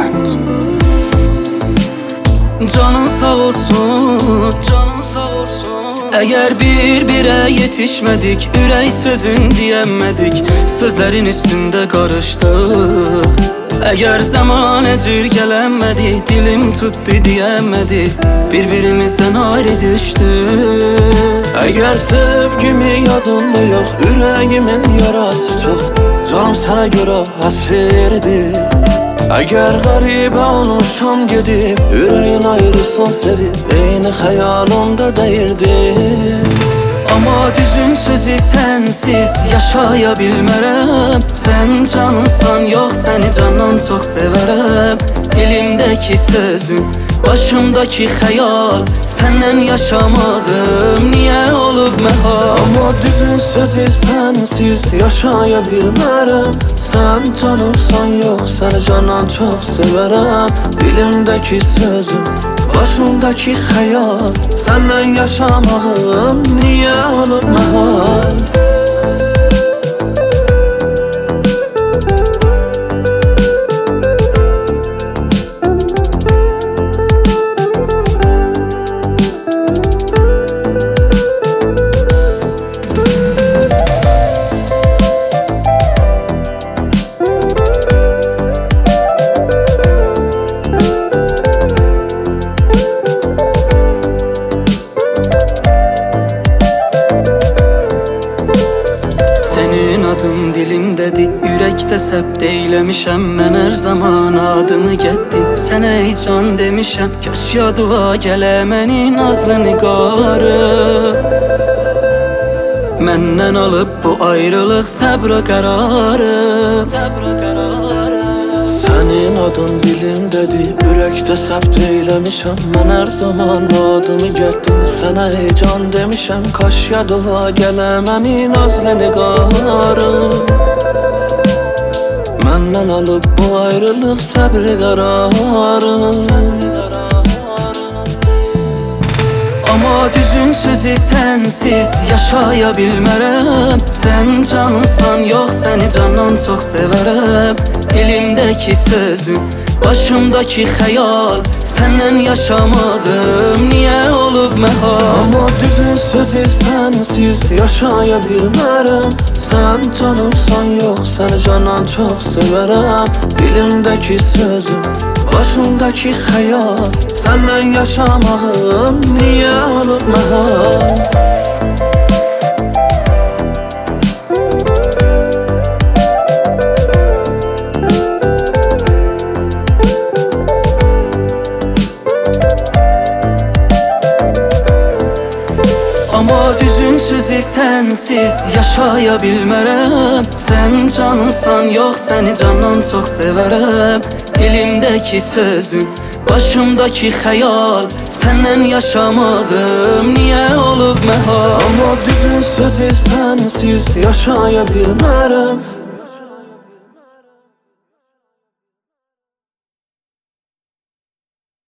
Band. Canın sağ olsun, canın sağ olsun. Eğer bir-birə yetişmedik, ürək sözün diyemedik, sözlerin üstünde karıştık. Eğer zamana cür gələmədi, dilim tuttu diyemedi, birbirimizden ayrı düştük. Eğer sevgimi yadında yok, yüreğimin yarası çok, canım sana göre hasirdi. Eğer garibə olmuşam gedib, yüreğin ayrılsın sevib, eyni xəyalımda deyirdi. Ama düzün sözü sensiz yaşaya bilmərəm. Sen canımsan, yox səni candan çox sevərəm. Dilimdeki sözün, başımdaki xəyal, səndən yaşamağım niye olub məhal? Ama düzün sözü sensiz yaşaya bilmərəm. Sen canımsan, yox səni candan çox sevərəm. Dilimdeki sözün, başımdaki xəyal, səndən yaşamağım niye olub məhal? Adın dilimdədir, ürəkdə səbt eyləmişəm. Mən hər zaman adını getdim, sənə ey can demişəm. Kaş yadıva gələ məni nazlı niqarı. Məndən alıb bu ayrılıq səbr qərarı. Sənin adın dilimdədir, ürəkdə səbt eyləmişəm. Mən hər zaman adımı getdim, sənə ey can demişəm. Kaş yadıva gələ məni nazlı niqarı. Məndən alıb bu ayrılıq səbr qərarı. Ama düzün sözü sensiz yaşaya bilmərəm. Sen canımsan, yox səni candan çox sevərəm. Dilimdeki sözün, başımdaki xəyal, səndən yaşamağım niye olub məhal? Ama düzün sözü sensiz yaşaya bilmərəm. Sen canımsan, yox səni candan çox sevərəm. Dilimdeki sözün, başımdaki xəyal, səndən yaşamağım niye olub məhal? Ama düzün sözü sensiz yaşaya bilmərəm. Sen canımsan, yox səni candan çox sevərəm. Dilimdeki sözün, başımdaki xəyal, səndən yaşamağım niye olub məhal? Ama düzün sözü sensiz yaşaya bilmərəm.